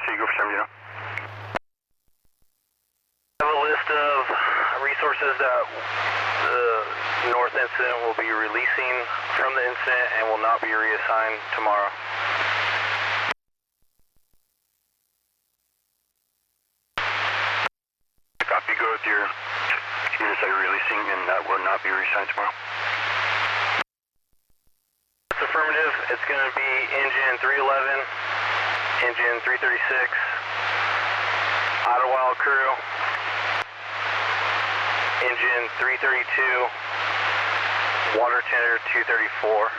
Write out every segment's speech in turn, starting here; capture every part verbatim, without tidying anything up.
So you go for seven zero. I have a list of resources that the North incident will be releasing from the incident and will not be reassigned tomorrow. Copy, go with your units that you're releasing and that will not be reassigned tomorrow. It's affirmative. It's going to be engine three eleven, engine three thirty-six, Idlewild crew, engine three thirty-two, water tender two thirty-four.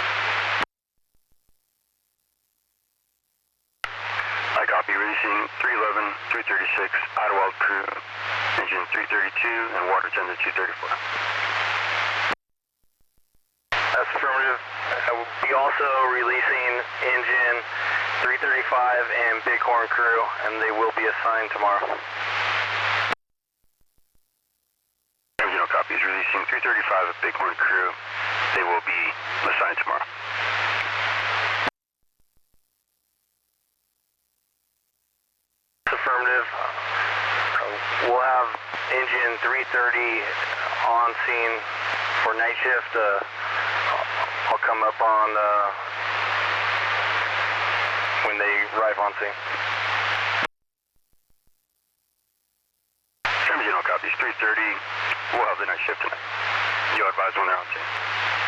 I copy, releasing three eleven, three thirty-six, Idlewild crew, engine three thirty-two, and water tender two thirty-four. That's affirmative. I will be also releasing engine three thirty-five and Bighorn crew, and they will be assigned tomorrow. Zero copies, releasing three thirty-five at Bighorn crew. They will be assigned tomorrow. Affirmative. We'll have engine three thirty on scene for night shift. Uh, I'll come up on uh, when they arrive on scene. Zero copies, three thirty. We'll have the night shift tonight. You'll advise when they're on scene.